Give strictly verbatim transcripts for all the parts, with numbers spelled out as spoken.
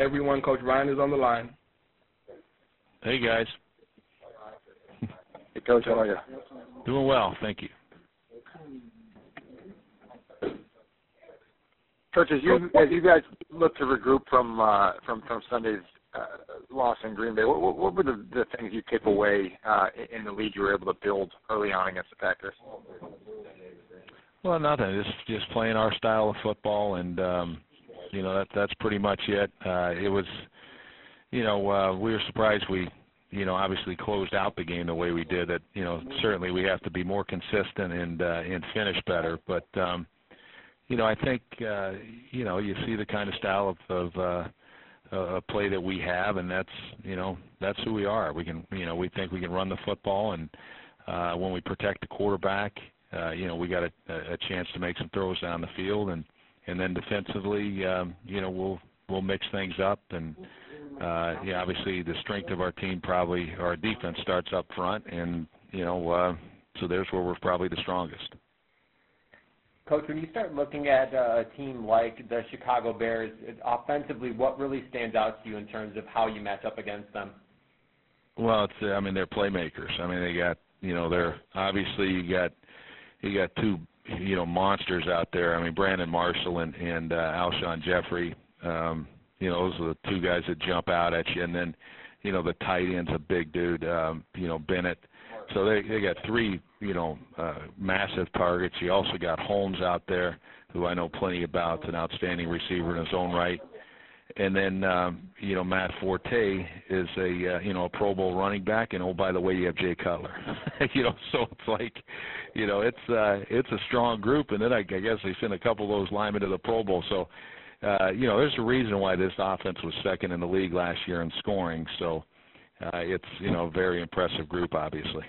everyone. Coach Ryan is on the line. Hey, guys. Hey, Coach, how are you? Doing well, thank you. Coach, as you as you guys look to regroup from uh, from from Sunday's uh, loss in Green Bay, what, what were the, the things you take away uh, in the lead you were able to build early on against the Packers? Well, nothing. Just just playing our style of football, and um, you know that that's pretty much it. Uh, it was, you know, uh, we were surprised we, you know, obviously closed out the game the way we did. That you know certainly we have to be more consistent and uh, and finish better, but. Um, You know, I think, uh, you know, you see the kind of style of, of uh, uh, play that we have, and that's, you know, that's who we are. We can, you know, we think we can run the football, and uh, when we protect the quarterback, uh, you know, we got a, a chance to make some throws down the field, and, and then defensively, um, you know, we'll we'll mix things up, and uh, yeah, obviously the strength of our team probably, our defense starts up front, and you know, uh, so there's where we're probably the strongest. Coach, when you start looking at uh, a team like the Chicago Bears, offensively, what really stands out to you in terms of how you match up against them? Well, it's I mean they're playmakers. I mean they got you know they're obviously you got you got two you know monsters out there. I mean Brandon Marshall and and uh, Alshon Jeffrey. Um, you know those are the two guys that jump out at you, and then you know the tight end's a big dude. Um, you know Bennett. So they they got three, you know, uh, massive targets. You also got Holmes out there, who I know plenty about. It's an outstanding receiver in his own right. And then, um, you know, Matt Forte is a, uh, you know, a Pro Bowl running back. And, oh, by the way, you have Jay Cutler. you know, so it's like, you know, it's uh, it's a strong group. And then I, I guess they sent a couple of those linemen to the Pro Bowl. So, uh, you know, there's a reason why this offense was second in the league last year in scoring. So, Uh, it's, you know, a very impressive group, obviously.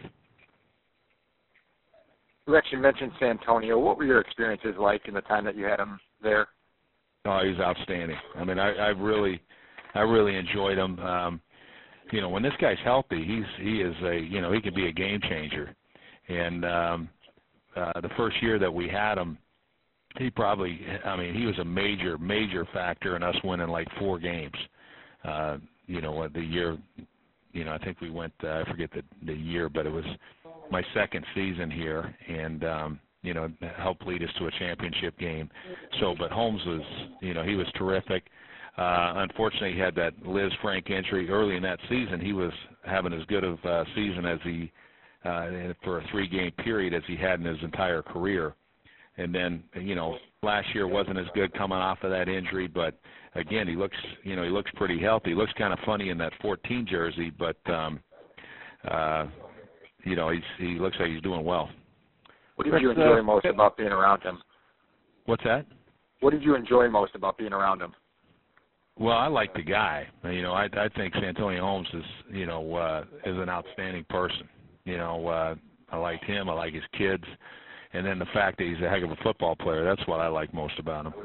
Rex, you mentioned Santonio. What were your experiences like in the time that you had him there? Oh, he's outstanding. I mean, I, I really, I really enjoyed him. Um, you know, when this guy's healthy, he's he is a, you know, he could be a game changer. And um, uh, the first year that we had him, he probably, I mean, he was a major, major factor in us winning like four games. Uh, you know, the year. You know, I think we went, uh, I forget the, the year, but it was my second season here, and, um, you know, helped lead us to a championship game. So, but Holmes was, you know, he was terrific. Uh, unfortunately, he had that Liz Frank injury early in that season. He was having as good of a season as he, uh, for a three-game period as he had in his entire career. And then, you know, last year wasn't as good coming off of that injury, but again, he looks, you know, he looks pretty healthy. He looks kind of funny in that fourteen jersey, but, um, uh, you know, he's, he looks like he's doing well. What did you enjoy most about being around him? What's that? What did you enjoy most about being around him? Well, I like the guy. You know, I, I think Santonio Holmes is, you know, uh, is an outstanding person. You know, uh, I liked him. I like his kids. And then the fact that he's a heck of a football player, that's what I like most about him.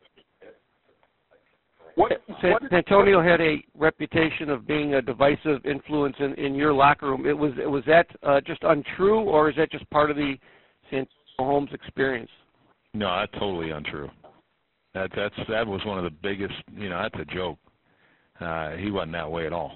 What, San, Santonio had a reputation of being a divisive influence in, in your locker room. It was was that uh, just untrue, or is that just part of the Santonio Holmes experience? No, that's totally untrue. That that's that was one of the biggest. You know, that's a joke. Uh, he wasn't that way at all.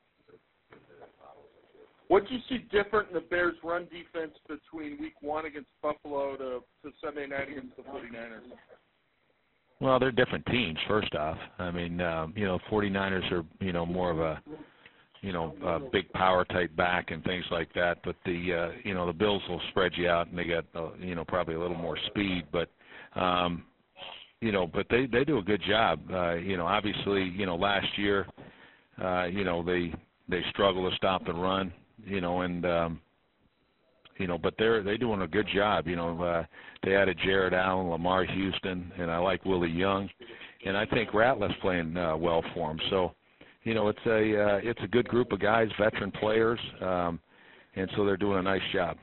What did you see different in the Bears' run defense between Week One against Buffalo to, to Sunday night against the forty-niners? Well, they're different teams, first off. I mean, um, you know, forty-niners are, you know, more of a, you know, a big power type back and things like that. But the, uh, you know, the Bills will spread you out, and they got, uh, you know, probably a little more speed. But, um, you know, but they, they do a good job. Uh, you know, obviously, you know, last year, uh, you know, they they struggle to stop the run. You know, and um, you know, but they're they doing a good job. You know, uh, they added Jared Allen, Lamar Houston, and I like Willie Young, and I think Ratliff's playing uh, well for them. So, you know, it's a uh, it's a good group of guys, veteran players, um, and so they're doing a nice job.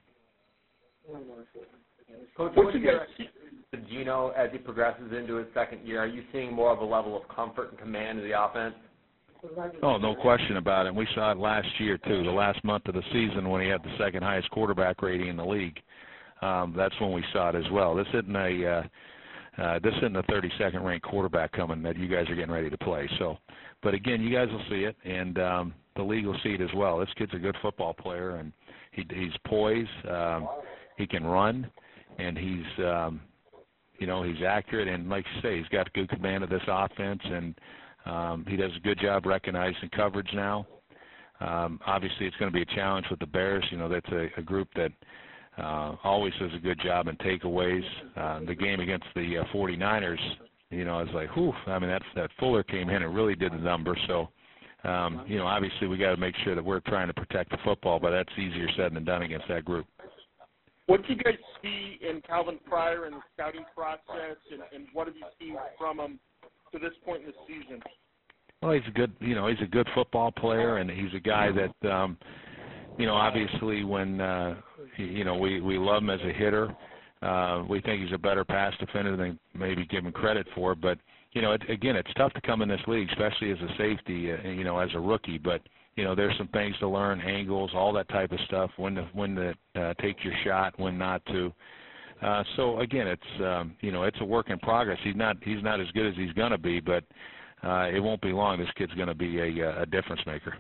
Coach, what do you guys, Geno as he progresses into his second year? Are you seeing more of a level of comfort and command of the offense? Oh, no question about it. We saw it last year, too, the last month of the season when he had the second highest quarterback rating in the league. Um, that's when we saw it as well. This isn't a, uh, uh, this isn't a thirty-second ranked quarterback coming that you guys are getting ready to play. So, but again, you guys will see it, and um, the league will see it as well. This kid's a good football player, and he, he's poised. Um, he can run, and he's, um, you know, he's accurate. And like you say, he's got good command of this offense, and um, he does a good job recognizing coverage now. Um, obviously, it's going to be a challenge with the Bears. You know, that's a, a group that uh, always does a good job in takeaways. Uh, the game against the uh, forty-niners, you know, I was like, whew, I mean, that's, that Fuller came in and really did the number. So, um, you know, obviously we got to make sure that we're trying to protect the football, but that's easier said than done against that group. What do you guys see in Calvin Pryor in the scouting process, and, and what have you seen from him to this point in the season? Well, he's a good, you know, he's a good football player, and he's a guy that, um, you know, obviously when, uh, he, you know, we, we love him as a hitter. Uh, we think he's a better pass defender than maybe give him credit for. But, you know, it, again, it's tough to come in this league, especially as a safety, uh, you know, as a rookie. But, you know, there's some things to learn, angles, all that type of stuff, when to, when to uh, take your shot, when not to. Uh, so, again, it's, um, you know, it's a work in progress. He's not, he's not as good as he's going to be, but uh, it won't be long. This kid's going to be a, a difference maker.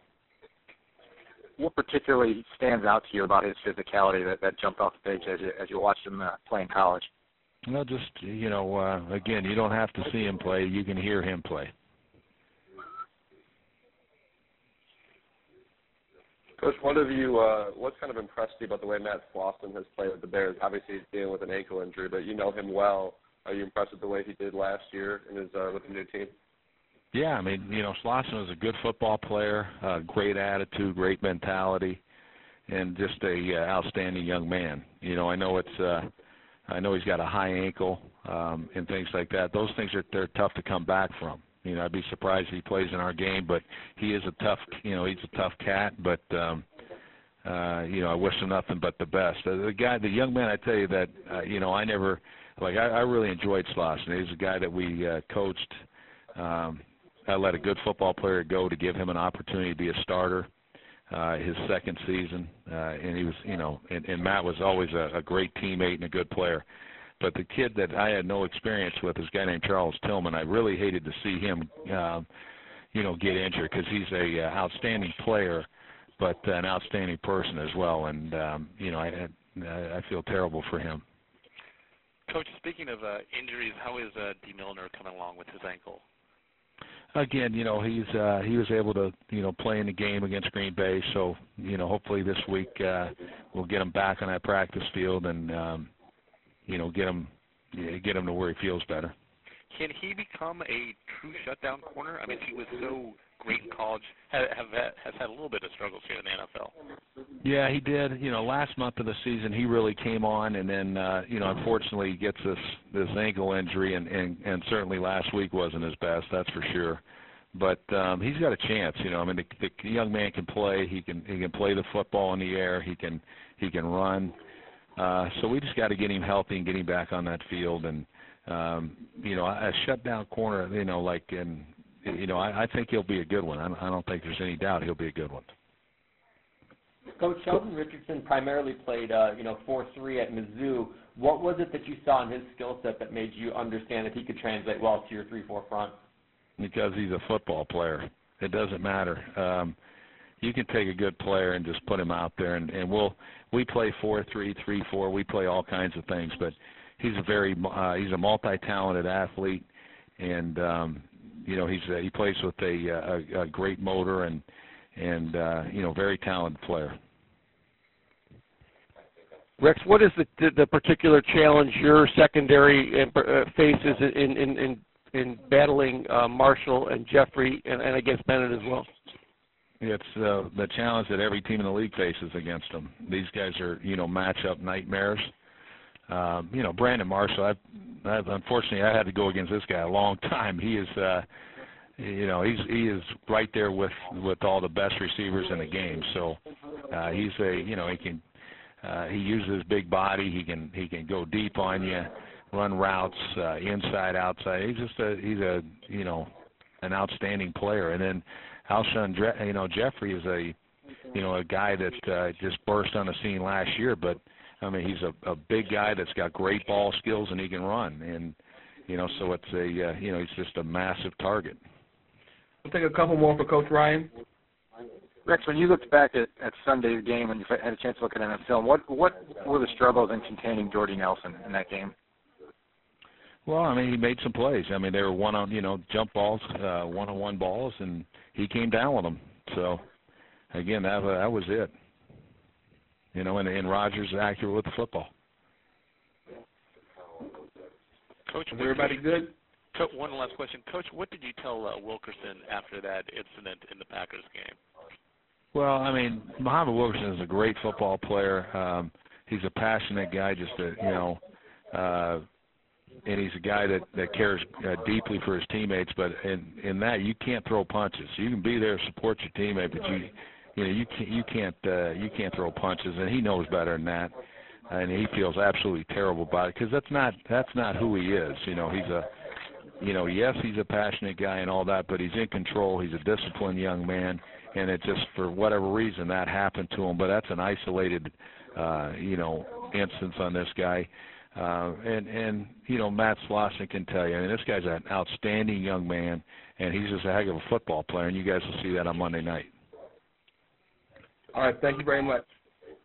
What particularly stands out to you about his physicality that, that jumped off the page as you, as you watched him uh, play in college? Well, just, you know, uh, again, you don't have to see him play. You can hear him play. Coach, what have you, uh, what's kind of impressed you about the way Matt Slauson has played with the Bears? Obviously, he's dealing with an ankle injury, but you know him well. Are you impressed with the way he did last year in his, uh, with the new team? Yeah, I mean, you know, Slauson was a good football player, uh, great attitude, great mentality, and just a uh, outstanding young man. You know, I know it's, uh, I know he's got a high ankle um, and things like that. Those things are they're tough to come back from. You know, I'd be surprised if he plays in our game, but he is a tough, you know, he's a tough cat. But um, uh, you know, I wish him nothing but the best. Uh, the guy, the young man, I tell you that, uh, you know, I never, like, I, I really enjoyed Slauson. He's a guy that we uh, coached. Um, I let a good football player go to give him an opportunity to be a starter uh, his second season, uh, and he was, you know, and, and Matt was always a, a great teammate and a good player. But the kid that I had no experience with is a guy named Charles Tillman. I really hated to see him, uh, you know, get injured because he's a uh, outstanding player, but an outstanding person as well. And um, you know, I I feel terrible for him. Coach, speaking of uh, injuries, how is uh, D. Milner coming along with his ankle? Again, you know, he's uh, he was able to, you know, play in the game against Green Bay. So, you know, hopefully this week uh, we'll get him back on that practice field and, um, you know, get him get him to where he feels better. Can he become a true shutdown corner? I mean, he was so great in college. Have, have has had a little bit of struggles here in the N F L. Yeah, he did. You know, last month of the season he really came on, and then uh, you know, unfortunately he gets this this ankle injury, and, and and certainly last week wasn't his best, that's for sure. But um, he's got a chance. You know, I mean, the, the young man can play. He can he can play the football in the air. He can he can run. Uh, so we just got to get him healthy and get him back on that field. And um, you know, a shutdown corner. You know, like in you know, I, I think he'll be a good one. I, I don't think there's any doubt he'll be a good one. Coach, Sheldon Richardson primarily played, uh, you know, four three at Mizzou. What was it that you saw in his skill set that made you understand that he could translate well to your three four front? Because he's a football player. It doesn't matter. Um, you can take a good player and just put him out there, and, and we'll we play four three, three four. We play all kinds of things, but he's a very uh, he's a multi-talented athlete, and um, you know he's uh, he plays with a, a, a great motor and and uh, you know very talented player. Rex, what is the the, the particular challenge your secondary uh, faces in in in, in battling uh, Marshall and Jeffrey and, and against Bennett as well? It's uh, the challenge that every team in the league faces against them. These guys are, you know, matchup nightmares. Um, you know, Brandon Marshall, I've, I've, unfortunately, I had to go against this guy a long time. He is, uh, you know, he's he is right there with, with all the best receivers in the game. So uh, he's a, you know, he can, uh, he uses his big body. He can he can go deep on you, run routes uh, inside, outside. He's just a, he's a, you know, an outstanding player. And then Alshon, you know, Jeffrey is a, you know, a guy that uh, just burst on the scene last year. But I mean, he's a, a big guy that's got great ball skills and he can run. And You know, so it's a uh, you know he's just a massive target. We'll take a couple more for Coach Ryan. Rex, when you looked back at, at Sunday's game and you had a chance to look at it on film, what what were the struggles in containing Jordy Nelson in that game? Well, I mean, he made some plays. I mean, they were one on, you know, jump balls, uh, one-on-one balls, and he came down with them. So, again, that that was it. You know, and, and Rodgers is accurate with the football. Coach, Is everybody good? Co- one last question, Coach. What did you tell uh, Wilkerson after that incident in the Packers game? Well, I mean, Muhammad Wilkerson is a great football player. Um, he's a passionate guy, just a, you know. Uh, And he's a guy that, that cares uh, deeply for his teammates. But in, in that, you can't throw punches. You can be there, support your teammate, but you, you know, you can't, you can't, uh, you can't throw punches. And he knows better than that. And he feels absolutely terrible about it because that's not, that's not who he is. You know, he's a, you know, yes, he's a passionate guy and all that, but he's in control. He's a disciplined young man, and it just for whatever reason that happened to him. But that's an isolated, uh, you know, instance on this guy. Uh, and, and, you know, Matt Slauson can tell you, I mean, this guy's an outstanding young man, and he's just a heck of a football player, and you guys will see that on Monday night. All right, thank you very much.